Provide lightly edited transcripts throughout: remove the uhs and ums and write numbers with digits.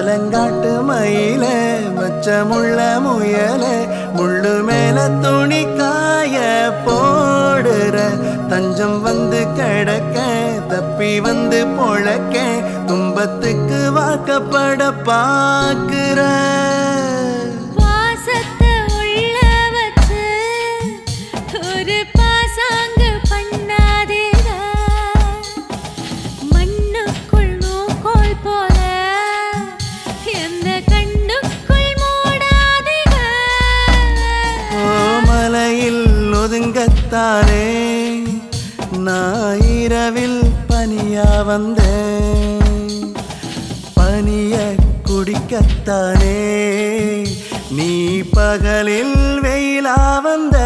மலங்காட்டு மயில மச்சமுள்ள முயல முள்ளு மேல துணி காய போடுற தஞ்சம் வந்து கிடக்க தப்பி வந்து பொழக்க துன்பத்துக்கு வாக்கப்பட பாக்குற ஒதுங்கத்தானே நான் இரவில் பனியா வந்தேன் பனிய குடிக்கத்தானே நீ பகலில் வெயிலா வந்த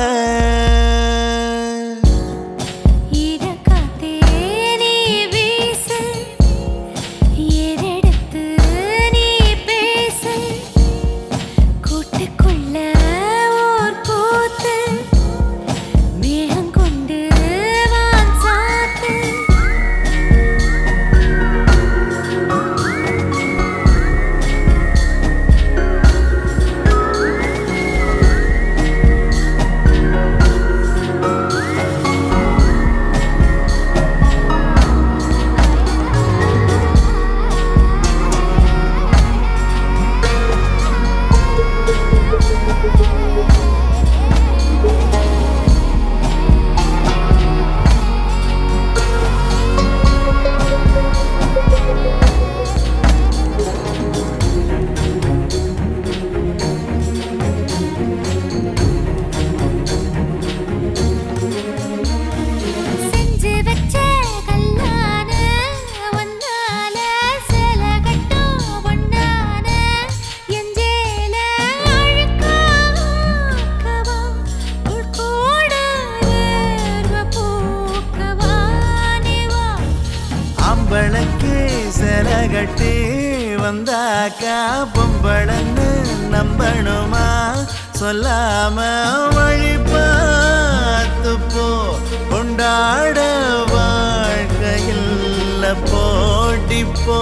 கட்டி வந்தாக்கா பொம்பளன்னு நம்பணுமா சொல்லாம வழி பார்த்து போ கொண்டாட வாழ்க்கையில் போட்டி போ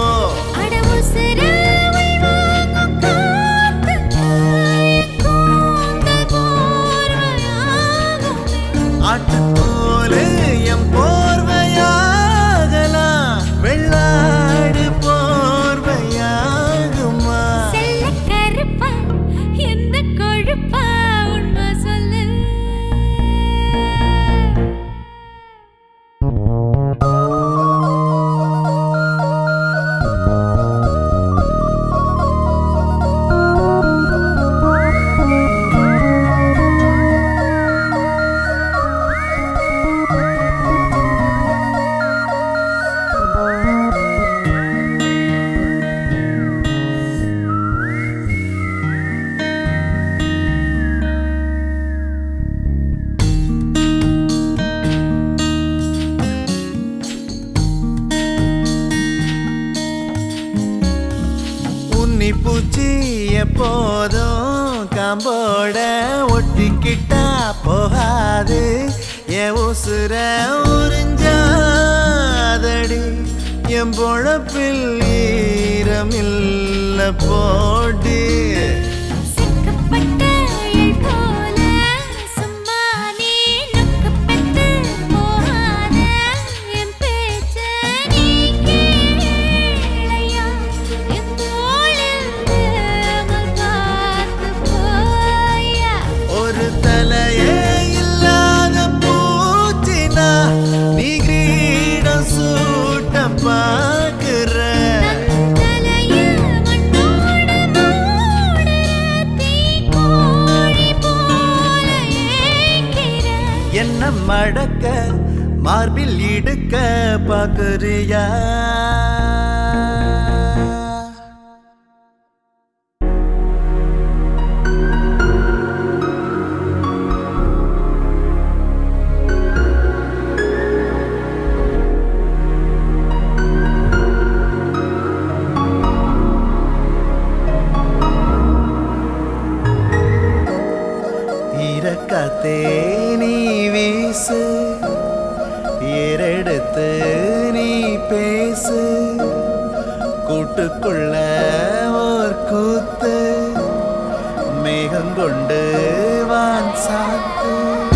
ஆட்டு போல எம் போர்வையாகலாம் வெள்ளாடு போர்வையாகுமா கருப்பா எந்த கொழுப்பா உண்மை சொல்லு பூச்சி எப்போதும் காம்போட ஒட்டிக்கிட்டா போகாது என் உசுர உறிஞ்சாதடி என் பொழப்பில் ஈரமில்ல போடி என்ன மடக்க மார்பில் இடுக்க பாக்குறியா இறக்கத்தே நீ வீசு ஏறெடுத்து நீ பேசு கூட்டுக்குள்ள கூத்து மேகம் கொண்டு வான் சாத்து